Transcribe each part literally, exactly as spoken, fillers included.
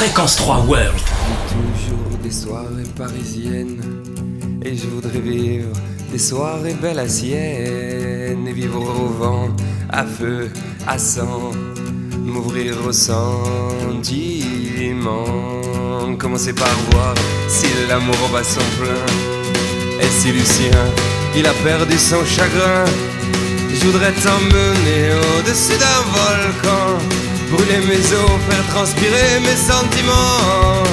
Fréquence trois World. Toujours des soirées parisiennes, et je voudrais vivre des soirées belles à Sienne, et vivre au vent, à feu, à sang, m'ouvrir au sentiment. Commencer par voir si l'amour bat son plein, et si Lucien, il a perdu son chagrin. Je voudrais t'emmener au-dessus d'un volcan, brûler mes os, faire transpirer mes sentiments.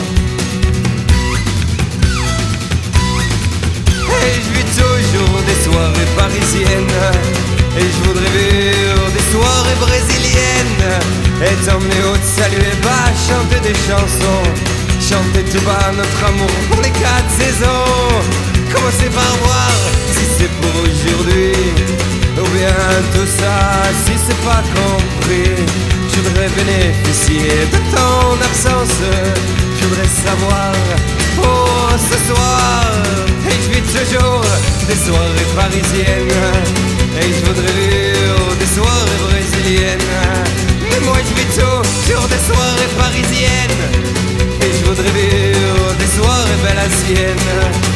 Et je vis toujours des soirées parisiennes, et je voudrais vivre des soirées brésiliennes, et t'emmener au saluer bas, chanter des chansons, chanter tout bas notre amour pour les quatre saisons. Commencer par voir si c'est pour aujourd'hui, ou bien tout ça si c'est pas compris. Je voudrais bénéficier de ton absence, je voudrais savoir pour ce soir. Et je vis toujours des soirées parisiennes, et je voudrais vivre des soirées brésiliennes. Mais moi je vis toujours des soirées parisiennes, et je voudrais vivre des soirées belles à Sienne.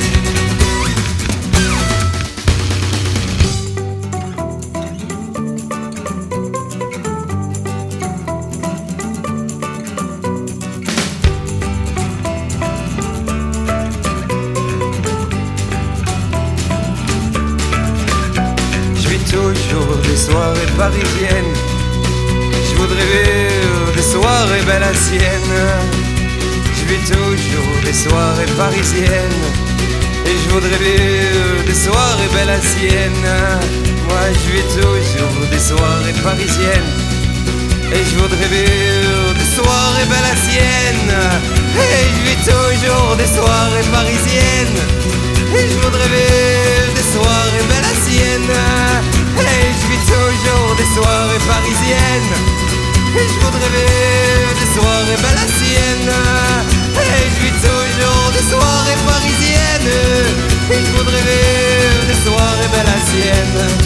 Toujours des soirées parisiennes, je voudrais vivre des soirées belles à Sienne. Je vis toujours des soirées parisiennes, et je voudrais vivre des soirées belles à Sienne. Moi je vis toujours des soirées parisiennes, et je voudrais vivre des soirées belles à Sienne. Et je vis toujours des soirées parisiennes, et je voudrais vivre des soirées belles à Sienne. Et je vis toujours des soirées parisiennes, et je voudrais vivre des soirées belles à Sienne. Et je vis toujours des soirées parisiennes, et je voudrais vivre des soirées belles à Sienne.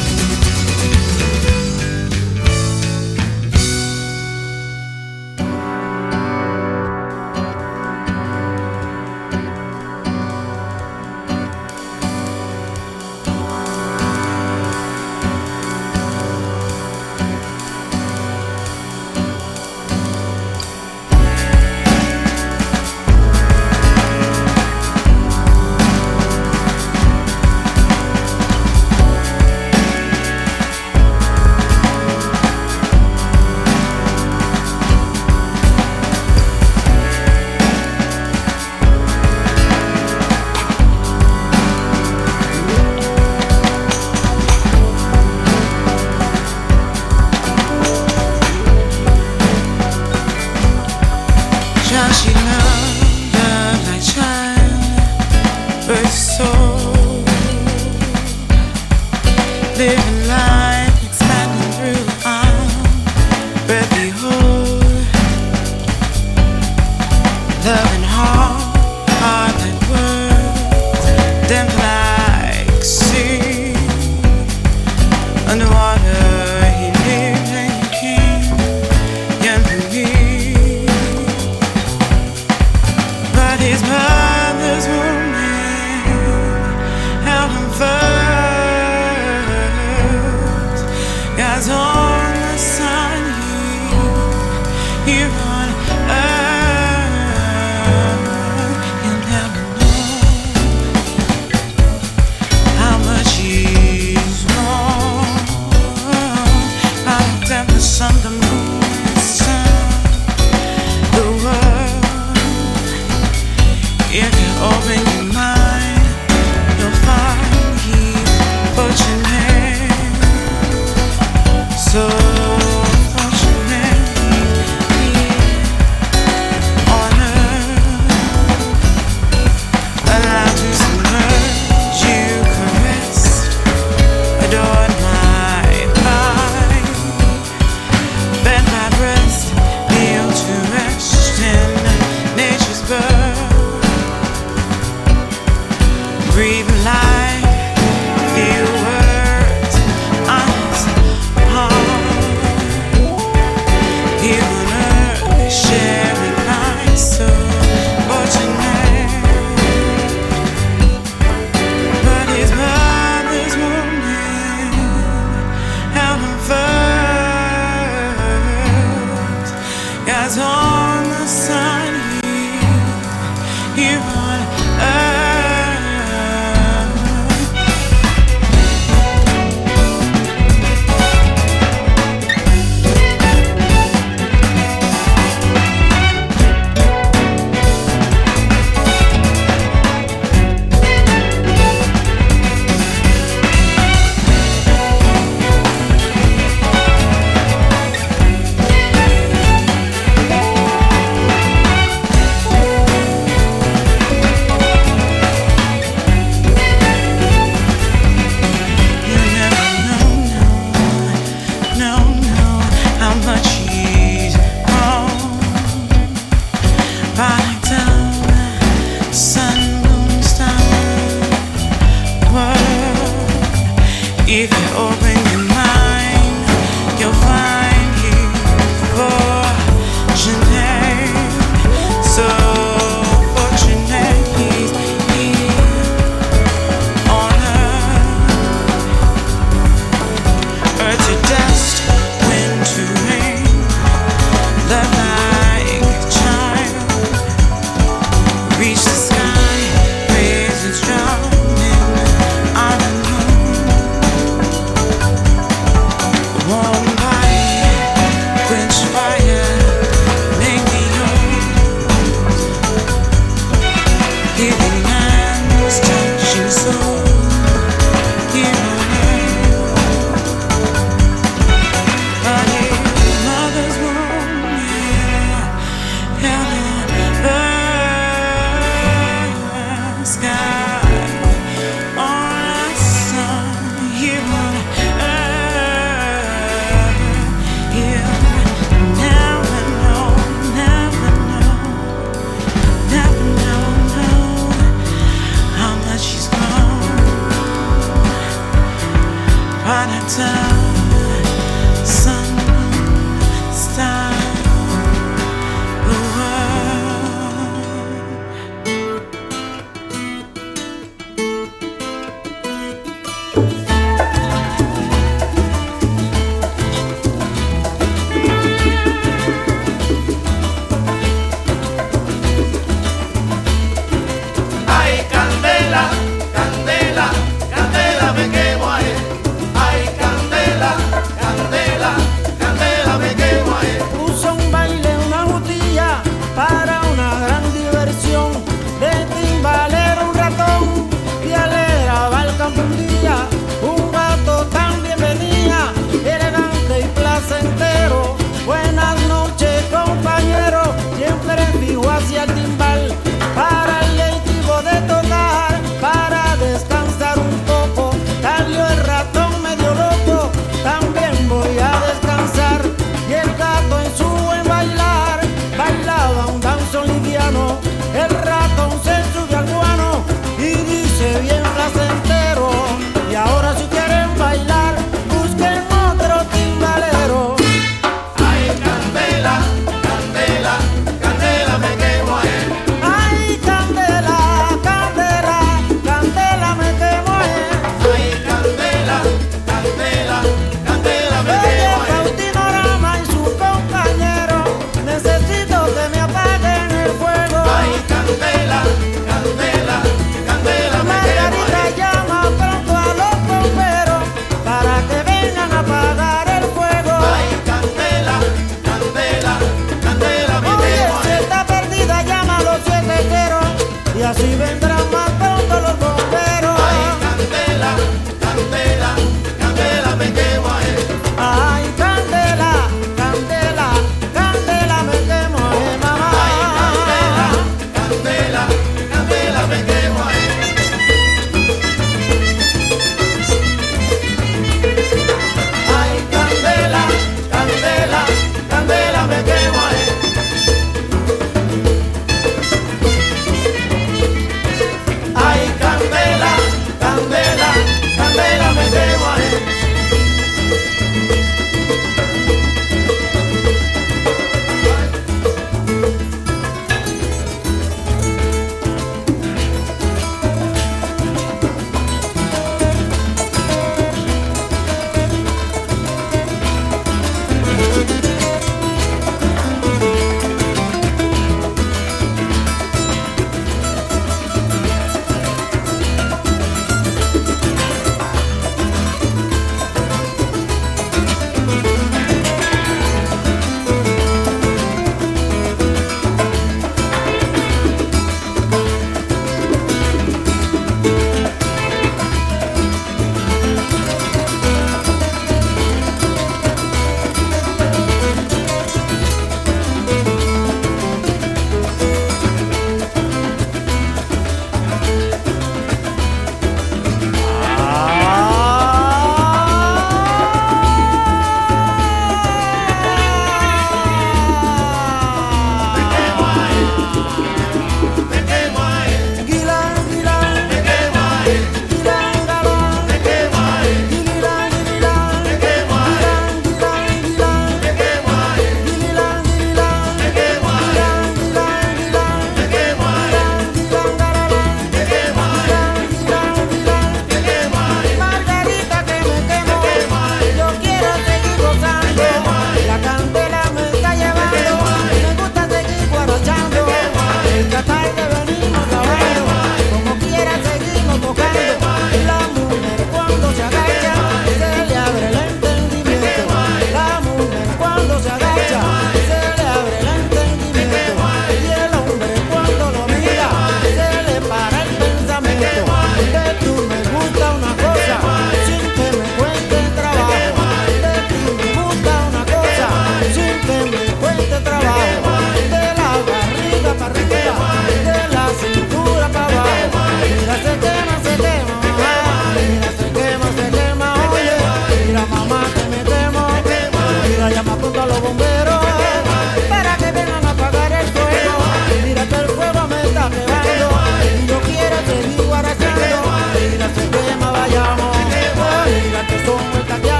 If you open your mind, you'll find he's fortunate, so fortunate he's here on earth. Earth to dust, wind to rain, love like a child, reach the sky, raise its drowning on the moon, warm light, quench fire, make me yours, healing hands, touching soul, here on earth. But in mother's womb, yeah, heaven, earth, sky, on the sun, here on earth, here, never know, never know, never know, know how much she's grown. Product of sun, star, the world. Ay, candela, candela, candela, me quemo ahí. Ay, candela, candela, candela, me quemo ahí. Puso un baile, una botella para una gran diversión. De timbalero un ratón y alegraba el campo un día.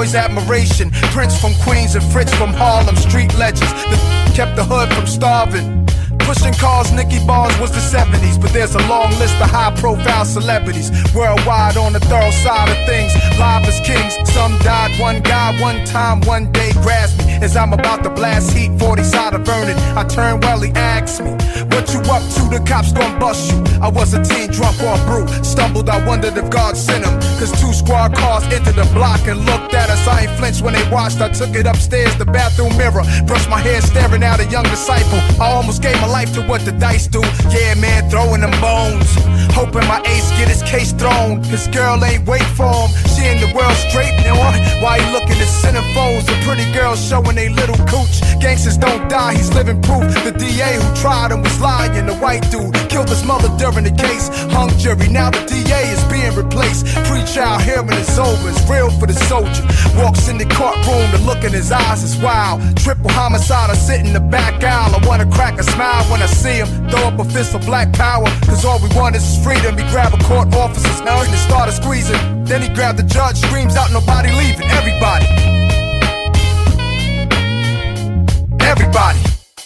boys' admiration. Prince from Queens and Fritz from Harlem, street legends that kept the hood from starving. Pushing cars, Nicky Bars was the seventies, but there's a long list of high-profile celebrities worldwide on the thorough side of things. Live as kings, some died. One guy, one time, one day grasped me as I'm about to blast heat. forty side of Vernon, I turned well, he asked me, "What you up to? The cops gon' bust you." I was a teen drunk on brew, stumbled. I wondered if God sent him, cause two squad cars entered the block and looked at us. I ain't flinched when they watched. I took it upstairs, the bathroom mirror, brushed my hair, staring at a young disciple. I almost gave my life to what the dice do. Yeah, man, throwing them bones, hoping my ace get his case thrown. His girl ain't wait for him, she in the world straight now. Why he looking at centerfolds? The pretty girls showing they little cooch. Gangsters don't die, he's living proof. The D A who tried him was lying. The white dude killed his mother during the case. Hung jury, now the D A is being replaced. Pre-trial hearing is over, it's real for the soldier. Walks in the courtroom, the look in his eyes is wild. Triple homicide, I sit in the back aisle. I wanna crack a smile when I see him. Throw up a fist for black power, cause all we want is freedom. He grabbed a court officer's nose and started squeezing. Then he grabbed the judge, screams out, "Nobody leaving, everybody, everybody."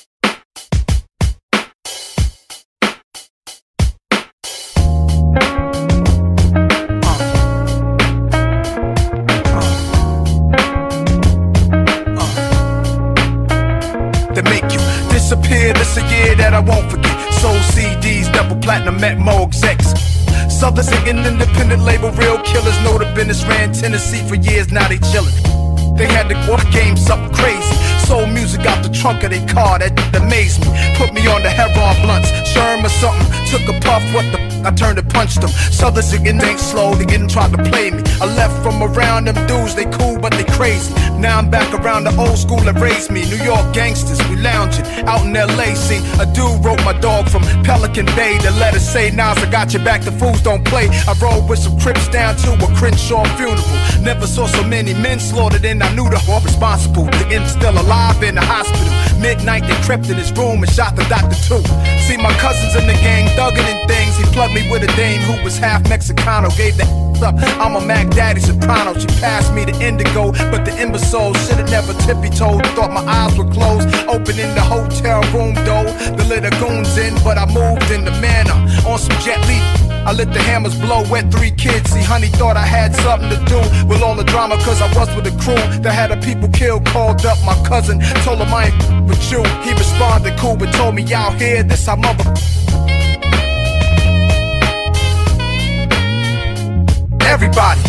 Disappear, this a year that I won't forget. Sold C Ds, double platinum, met more execs. Southern singing independent label, real killers. Know the business, ran Tennessee for years, now they chillin'. They had the game something crazy. Sold music out the trunk of their car, that amazed me. Put me on the heroin blunts, Sherm or something. Took a puff, what the f, I turned and punched them. Southern singing ain't slow, they didn't try to play me. I left from around them dudes, they cool but they crazy. Now I'm back around the old school that raised me. New York gangsters, we lounging out in L A. See, a dude wrote my dog from Pelican Bay. The letter say, "Nas, I got your back, the fools don't play." I rode with some Crips down to a Crenshaw funeral. Never saw so many men slaughtered, and I knew the whole responsible. The end still alive in the hospital. Midnight they crept in his room and shot the doctor too. See my cousins in the gang thugging and things. He plugged me with a dame who was half Mexicano. Gave the up, I'm a Mac Daddy soprano. She passed me the indigo, but the imbecile should've never tippy-toed. Thought my eyes were closed, opening the hotel room door. The little goons in, but I moved in the manner on some Jet Li. I let the hammers blow, wet three kids. See, honey thought I had something to do with all the drama, cause I was with a crew that had a people killed. Called up my cousin, told him I ain't with you. He responded cool, but told me out here, this how mother. Everybody.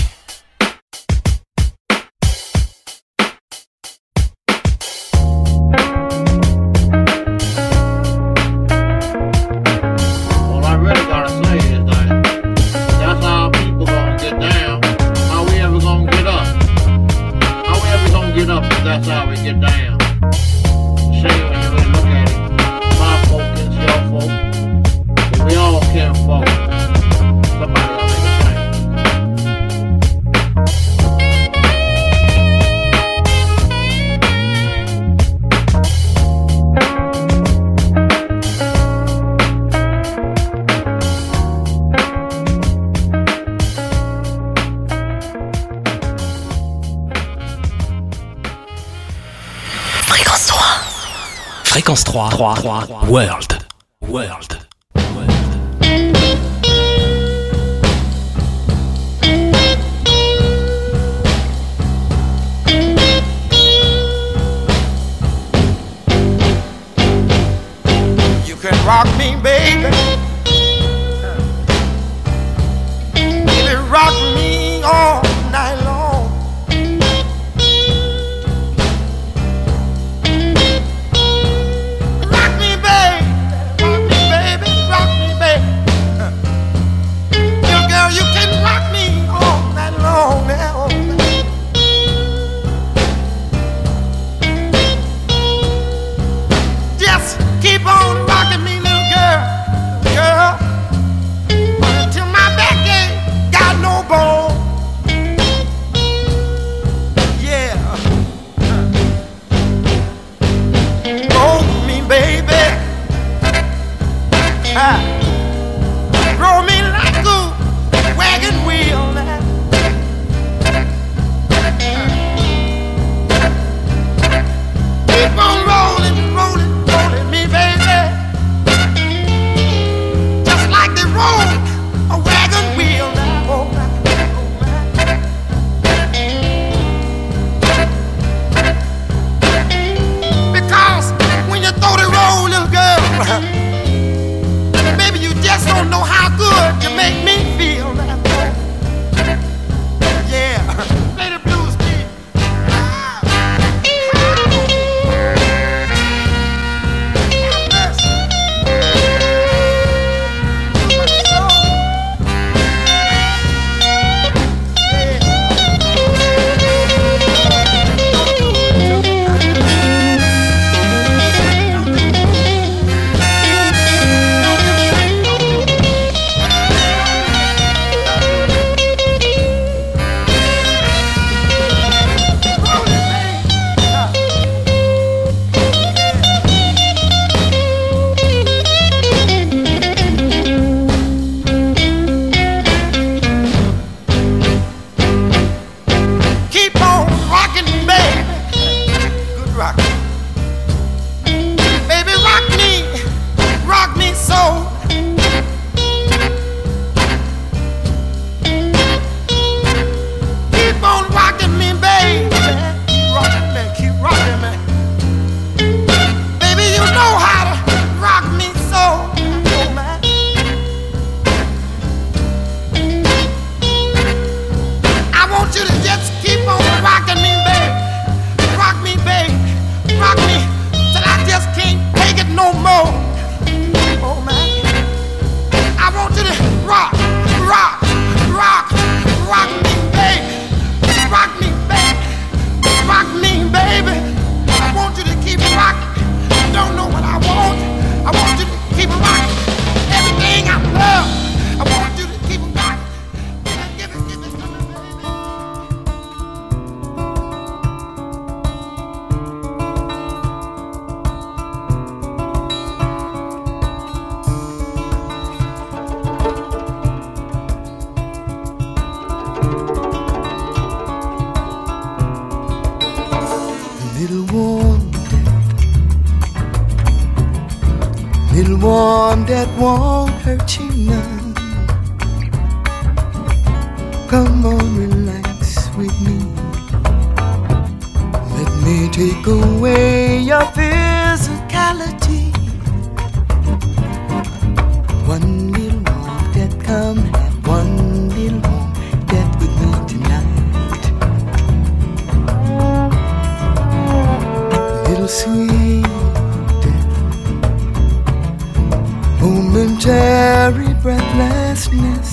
All I really gotta say is that that's how people gonna get down. How we ever gonna get up? How we ever gonna get up if that's how we get down? Shame when you really look at it. My folk is your folk. But we all care folk. Somebody gotta make a change. Fréquence trois, trois, trois, World. World. You can rock me, baby. Baby, rock me all night long. Rock me, baby. Rock me, baby. Rock me, baby. Little girl, you can rock me all night long now. Just keep on rocking me, little girl. little warm death, little warm that won't hurt you none. Come on, relax with me. Let me take away your physicality. One little warm that come, have one little warm that with me tonight. Little sweet death, momentary breathlessness,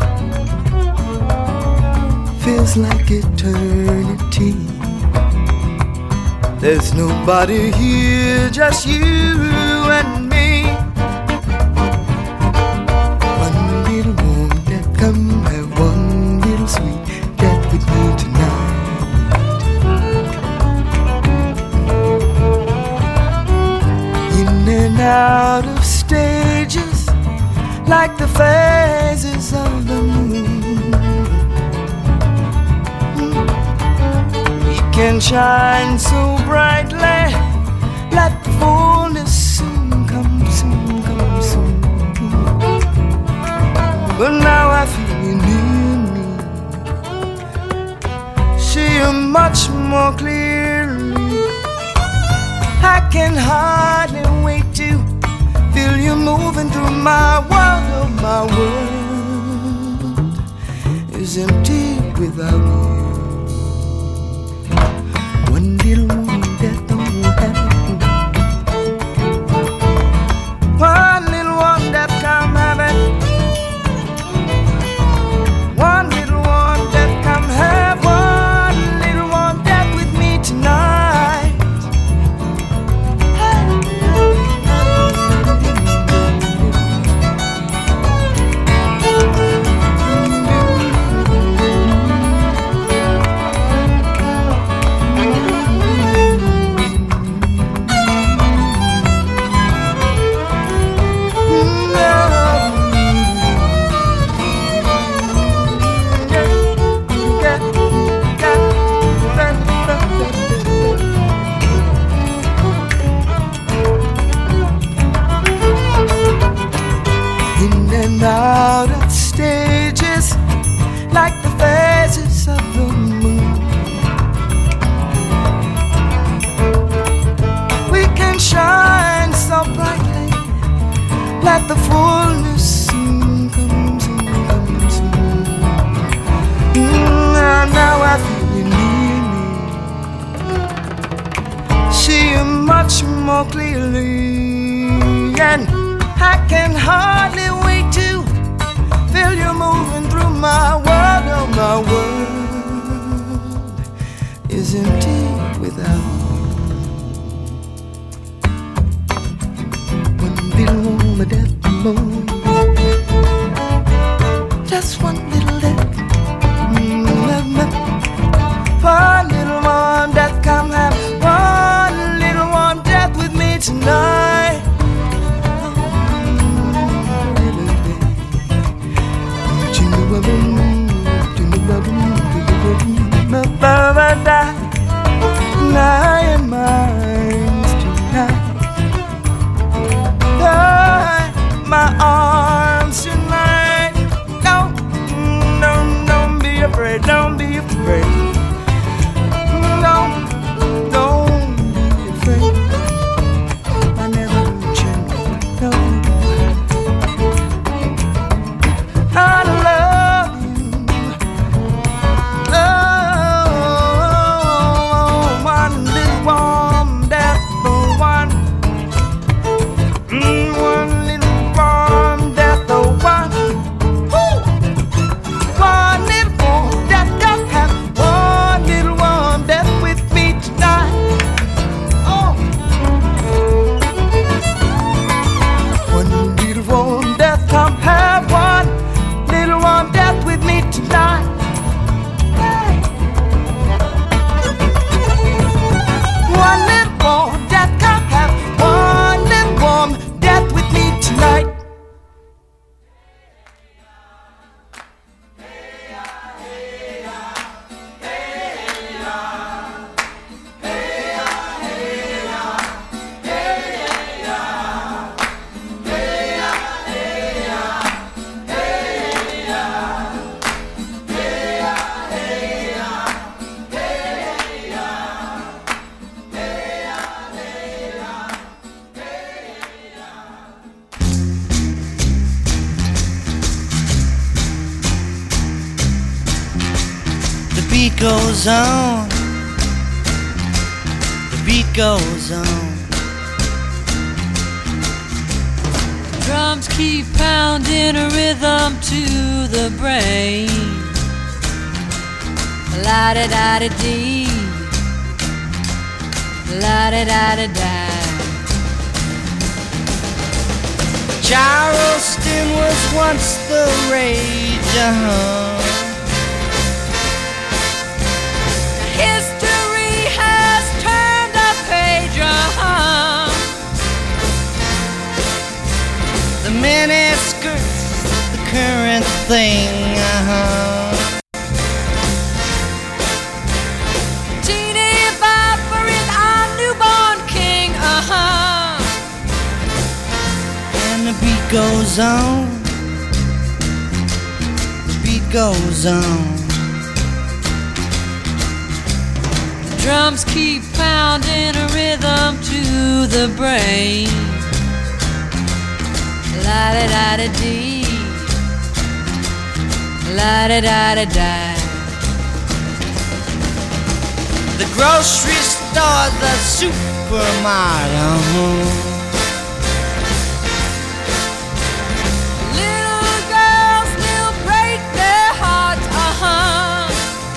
feels like eternity. There's nobody here, just you and me. One little warm that come, have one little sweet that with me tonight. In and out of stages, like the phases of the moon. Can shine so brightly, let the fullness soon come, soon come, soon. But now I feel you near me, see you much more clearly. I can hardly wait to feel you moving through my world. Oh, my world is empty without you. One little one that don't have it, one little one that come have it, one little one that come have, one little one that with me tonight. Out of stages, like the phases of the moon. We can shine so brightly, let the fullness soon come, soon come, soon. Mm, now I feel you near me, see you much more clearly, and I can hardly wait to feel you moving through my world. Oh, my world is empty without you. One little woman that moon, just one little death. One little one that come have, one little one death with me tonight. Ba ba da, na goes on. The beat goes on. Drums keep pounding a rhythm to the brain. La-da-da-da-dee, la-da-da-da-da. Charleston was once the rage, uh-huh. History has turned a page, uh-huh. The miniskirts, the current thing, uh-huh. Teeny Bopper is our newborn king, uh-huh. And the beat goes on. The beat goes on. Drums keep pounding a rhythm to the brain. La-da-da-da-dee, la-da-da-da-da. The grocery store, the supermarket, uh-huh. Little girls still break their hearts, uh-huh.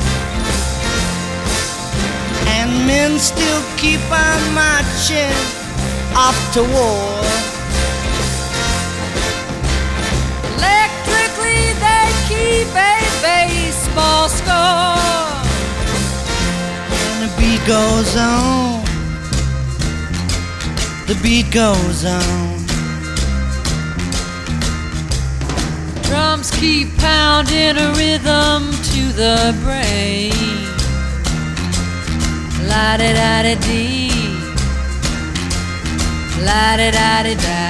And men still keep on marching off to war. Electrically they keep a baseball score. And the beat goes on. The beat goes on. Drums keep pounding a rhythm to the brain. La-da-da-da-dee, la-da-da-da-da.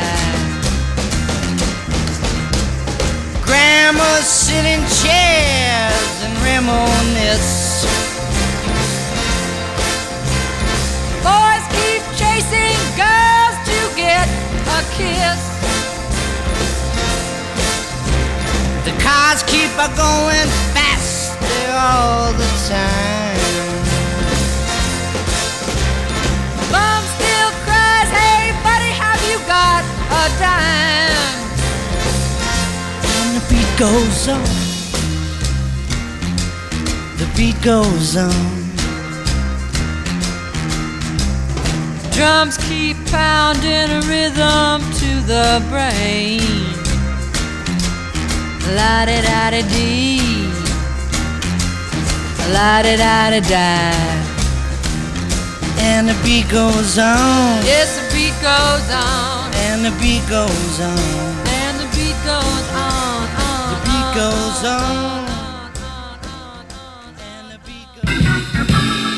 Grandmas sit in chairs and reminisce. Boys keep chasing girls to get a kiss. The cars keep a going faster all the time. Mom still cries, hey buddy, have you got a dime? And the beat goes on. The beat goes on. Drums keep pounding a rhythm to the brain. La-da-da-da-dee, la-da-da-da-da. And the beat goes on. Yes, the beat goes on. And the beat goes on. And the beat goes on, on, The beat on, goes on, on. on, on, on, on. And the beat goes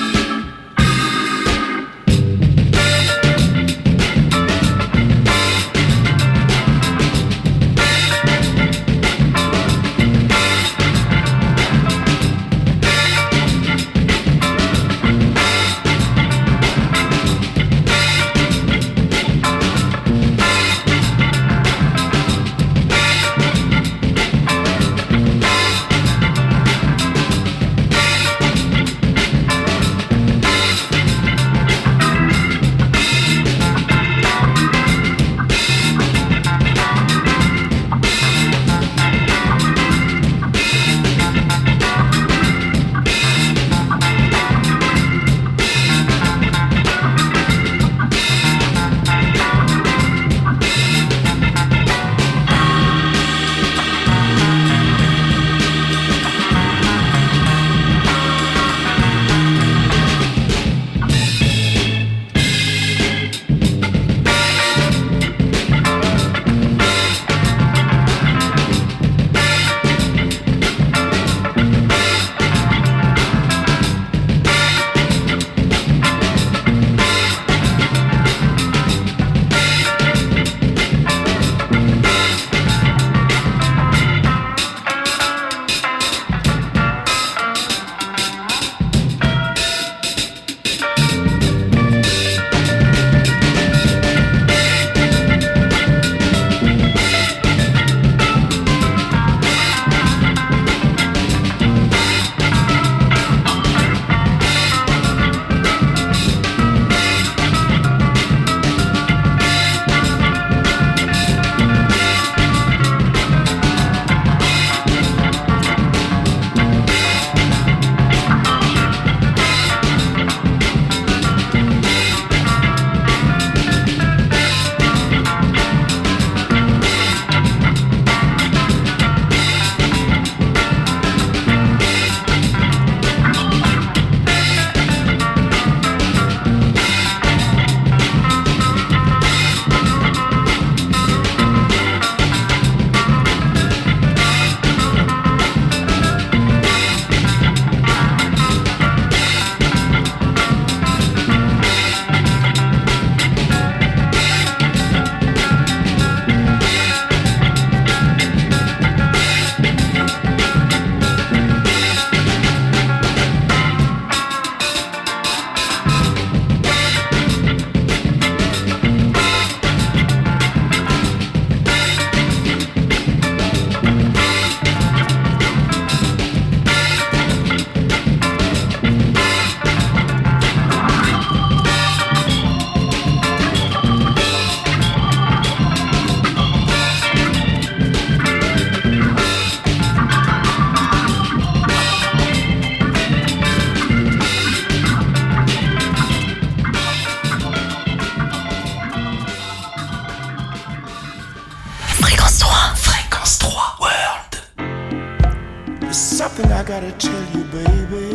something I gotta tell you, baby.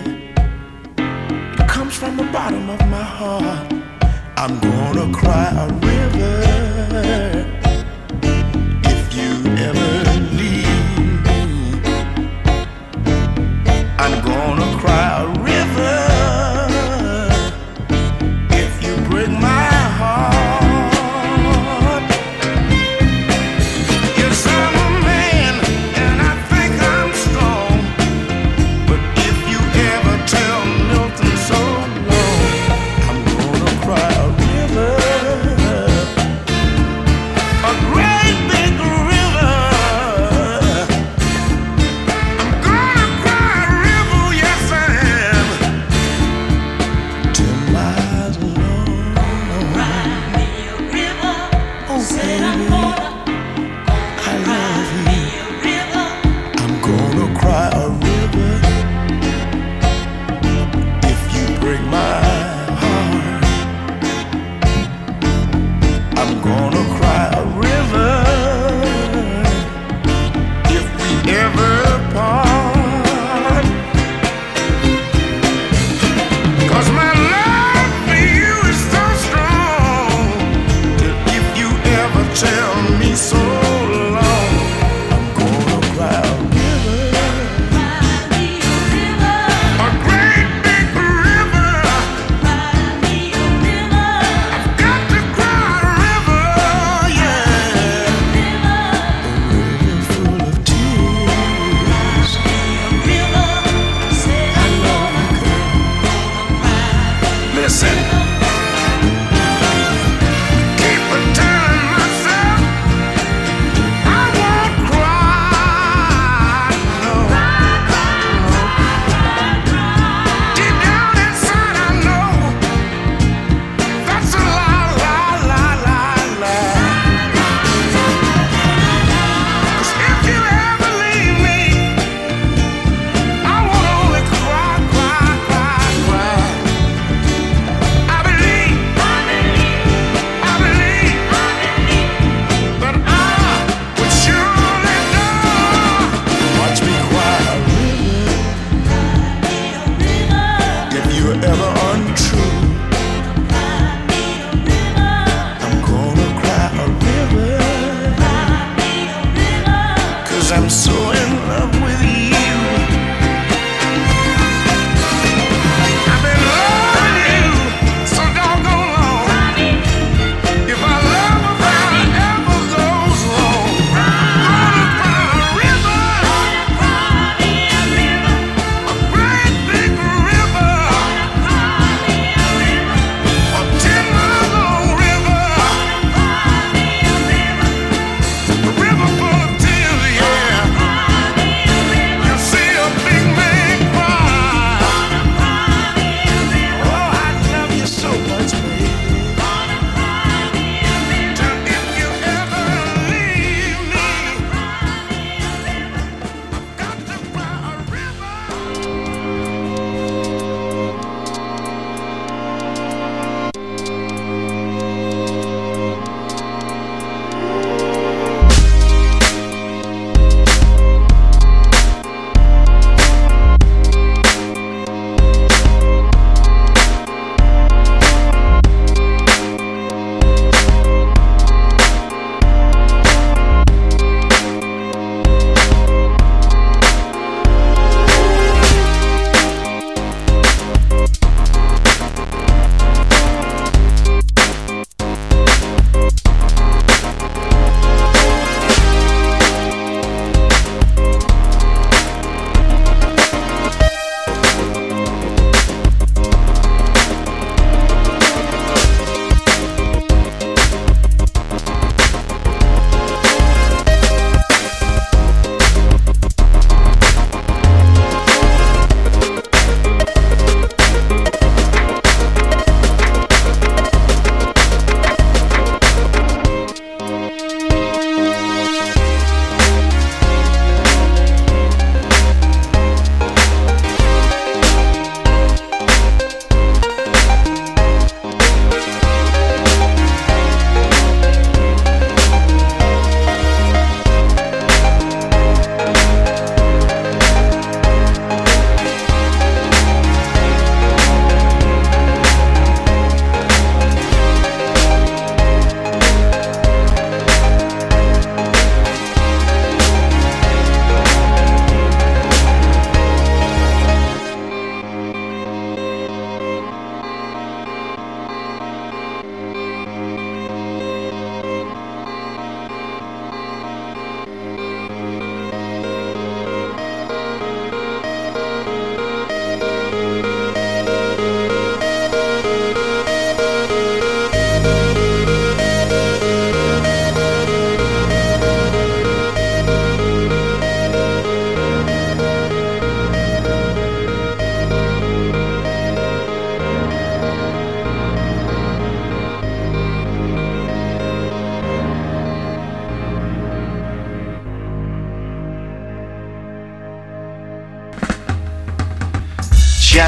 It comes from the bottom of my heart. I'm gonna cry a river if you ever leave me. I'm gonna cry a river if you break my heart. Yes, I'm a man and I think I'm strong, but if you ever tell Milton so long, I'm gonna cry a river, a great big river. I'm gonna cry a river, yes I am, ten miles long. Cry me a river, oh baby, I love you. I'm gonna cry a river if you break my heart. I'm gonna cry a river if we ever part. 'Cause my love for you is so strong that if you ever tell me so long, I'm gonna cry a river, a great big river. I've got to cry a river.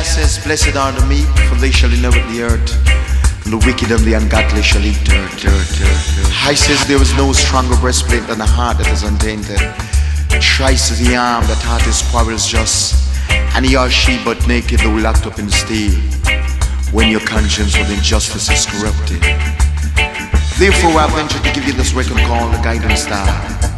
says, blessed are the meek, for they shall inherit the earth. And the wicked and the ungodly shall eat dirt, dirt, dirt, dirt. I says, there is no stronger breastplate than a heart that is untainted. Thrice is the arm that hath his quarrels just. And he or she but naked though locked up in steel. When your conscience with injustice is corrupted. Therefore I venture to give you this record called The Guiding Star.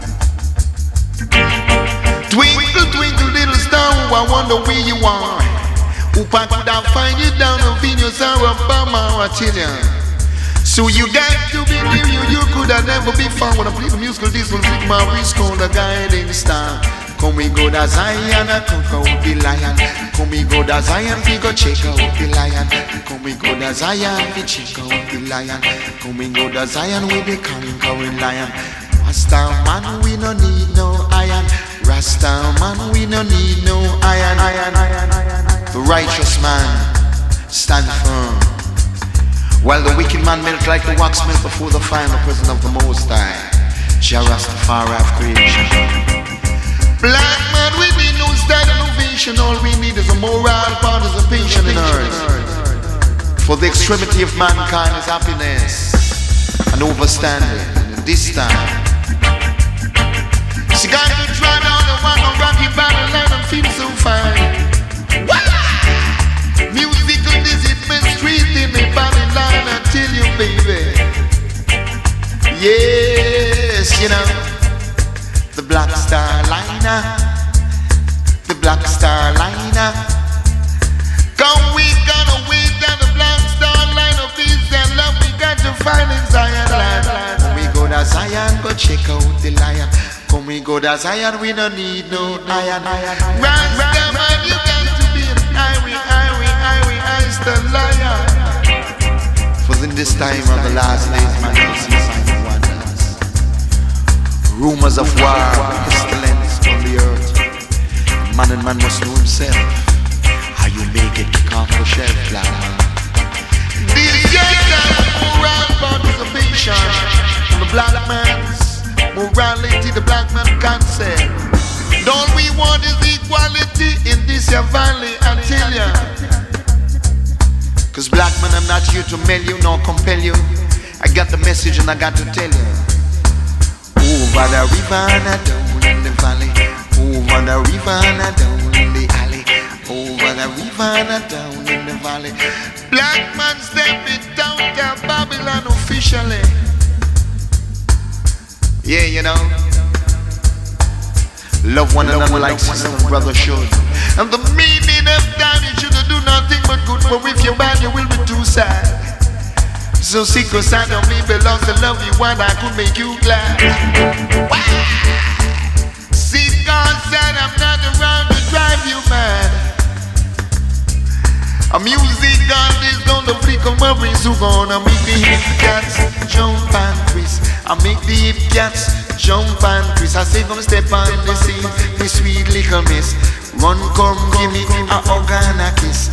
Twinkle, twinkle, little star, I wonder where you are. Hope I could have find you down in Venus or Obama or Chile. So you got to be near you, you could have never be found. When I play the musical, this will take my wrist called The Guiding Star. Come we go to Zion, come go the lion. Come we go to Zion, we go check out the lion. Come we go to Zion, we check out the lion. Come we go to Zion, we be conquering lion. Rasta man, we no need no iron. Rasta man, we no need no iron. Iron, iron, iron, iron. The righteous man stand firm, while the wicked man melt like the wax melt before the final presence of the Most High. Jah Rastafari of creation. Black man, we need no style innovation. All we need is a moral participation in earth. For the extremity of mankind is happiness and overstanding. And this time, she got to try down the one on rocky battle line and feel so fine. Musical discipline, street in the battle line, I tell you, baby. Yes, you know. The Black Star Liner, the Black Star Liner. Come, we gonna wait down the Black Star Liner. Peace and love we got to find in Zion land. Come we go to Zion, go check out the lion. Come we go to Zion, we don't need no iron. Rasta man, you got to be an irie, irie, irie, irie, the lion. For in this time of the last days, man, you'll see signs of wonders. Rumors of war, pestilence from the earth. Man and man must know himself. How you make it kick off the shelf, black man. This year moral participation. The black man's morality, the black man concept. All we want is equality in this your valley, I tell ya. Cause black man, I'm not here to mail you nor compel you. I got the message and I got to tell you. Over the river and down in the valley. Over the river and down in the alley. Over the river and down in the valley. Black man stepping down to Babylon officially. Yeah, you know. Love one another like sister and brother should. And the meaning of time, you shouldn't do nothing but good. For if you're bad, you will be too sad. So secret side of me belongs to love you, and I could make you glad. See, God said I'm not around to drive you mad. A music God is gonna flick on my wrist, who gonna make the hip cats jump and twist. I make the hip cats jump and twist. I say come step on the scene, me sweet little miss. Run, come, give me a hug and a kiss.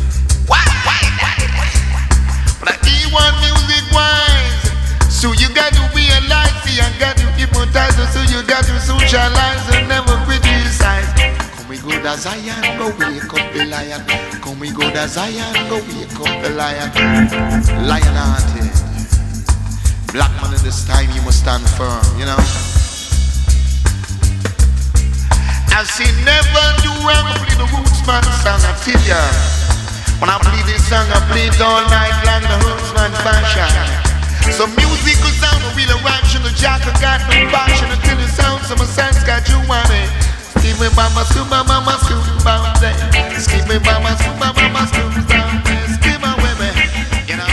But I want music wise, so you got to realize, see, I got to hypnotize, so you got to socialize and never criticize. Come we go to Zion, go wake up the lion. Come we go to Zion, go wake up the lion. Lion hearted. Black man in this time, you must stand firm, you know. I say never do wrong, play the roots man song, I tell ya. When I play this song, I play it all night long, the Huntsman fashion. So musical sound, a real eruption, the jack I got no passion until it sounds of a sense got you on it. Skip me mama, scuba mama, scuba mama, skip me mama, scuba mama, scuba mama, skip my women, you know.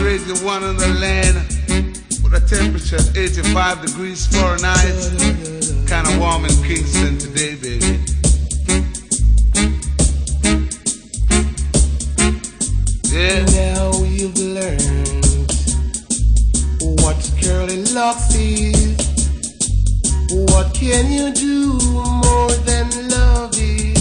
raising one in the land with a temperature of eighty-five degrees Fahrenheit. Kind of warm in Kingston today, baby. Yeah. Now you've learned what curly locks is. What can you do more than love it?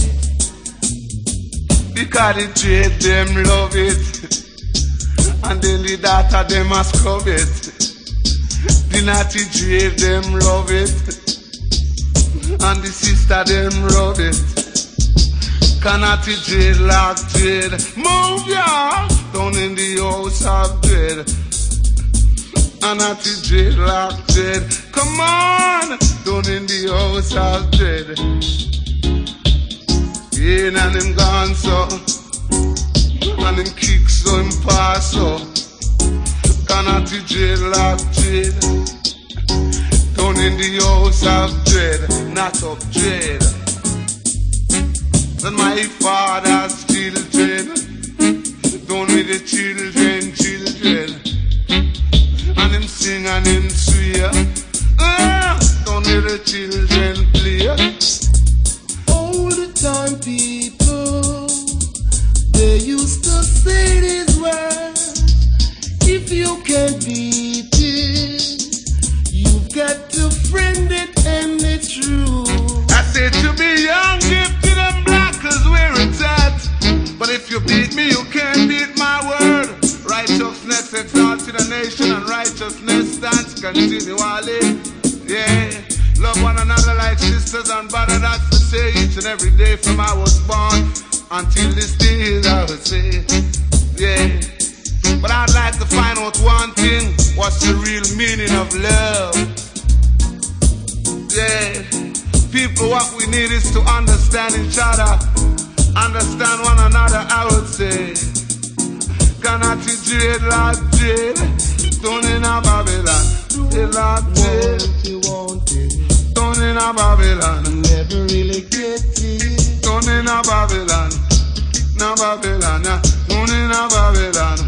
Because the trade them love it, and then the daughter them a scrub it. The naughty trade them love it, and the sister them love it. Canati trade like trade, move ya down in the house of dread. Anati dread like dread, come on down in the house of dread. In and him gone so, and him kick so him pass so. Canati dread like dread, down in the house of dread, not up dread. And my father's children, down with the children, children. And him sing and him swear, ah, down with the children play. All the time people, they used to say these words. If you can't beat it, you've got to friend it and it's true. I said to be young, gifted and black is where it's at. But if you beat me, you can't beat my word. Righteousness exalts in the nation, and righteousness stands continually. Yeah, love one another like sisters and brothers. That's to say each and every day from I was born until this day I would say. Yeah, but I'd like to find out one thing: what's the real meaning of love? Yeah, people, what we need is to understand each other, understand one another, I would say. Cannot you dread like dread, down in a Babylon, dread like dread, down in a Babylon, never really get it, down in a Babylon, na Babylon, down in a Babylon.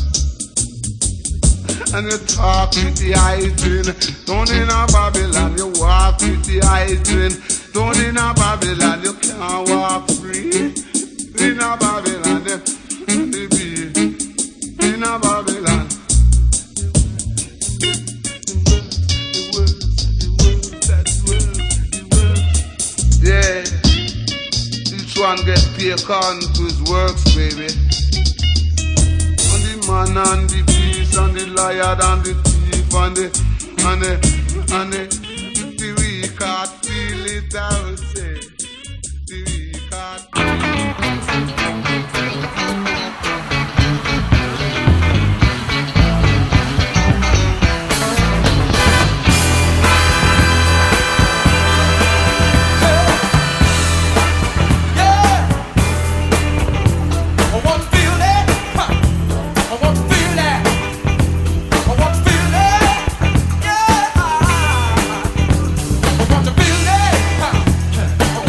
And you talk with the hydrant, down in a Babylon, you walk with the hydrant, down in a Babylon, you can't walk free, in a Babylon, they be in a Babylon. Yeah, each one get paid according to his works, baby. And the man and the beast and the liar and the thief and the and the and the, the weak heart feel it, I would say. The weak heart. I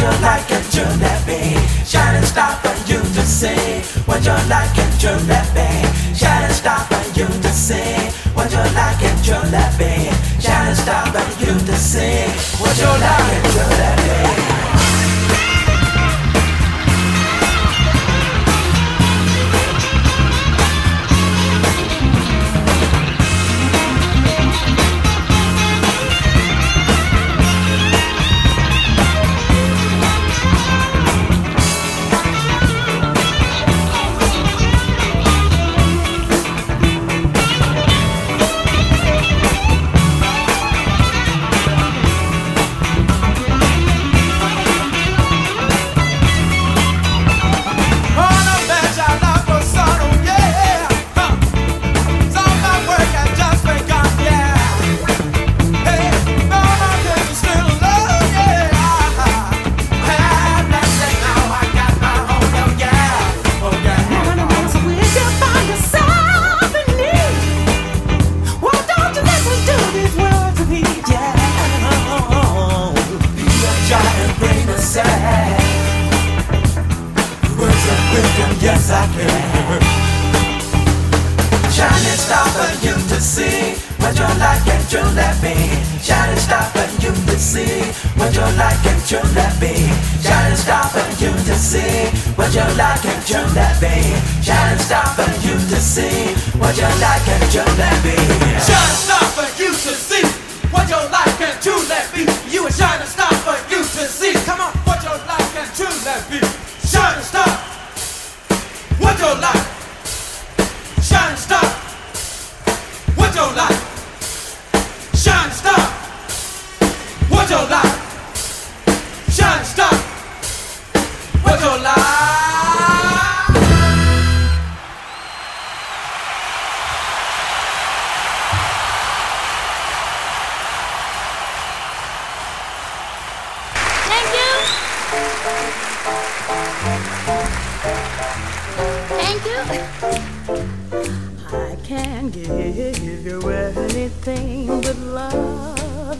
you like and truly be? Shining star for you to see. What you like and truly be? Shining star for you to see. What you like and truly be? Shining star for you to see. What you like and truly be? Yes, I can. Shining star for you to see. What you like and truly be. Shining star for you to see. What you like and truly be. Shining star for you to see. What you like and truly be. Shining star for you to see. What you like and truly be. Shining star for you to see. What you like and truly be. You a shining star for you to see. Come on, what you like and truly be. Shining star. What you like? Shining star. What you like? Shining star. What you like? Shining star. What you like? Thank you. Thank you. I can't give you anything but love,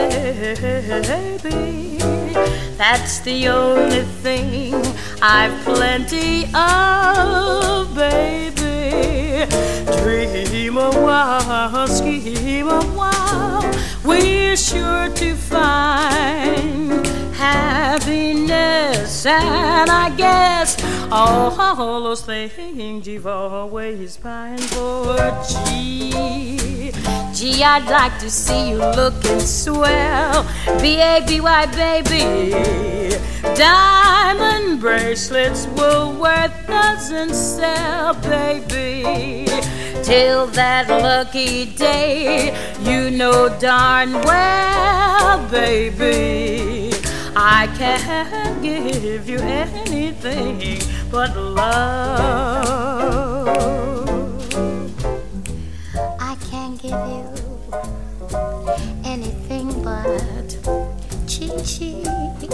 baby. That's the only thing I've plenty of, baby. Dream a while, scheme a while, we're sure to find happiness, and I guess all those things you've always pined for. Gee, gee, I'd like to see you looking swell, B A B Y, baby. Diamond bracelets Woolworth doesn't sell, baby. Till that lucky day, you know darn well, baby, I can't give you anything but love. I can't give you anything but chi-chi.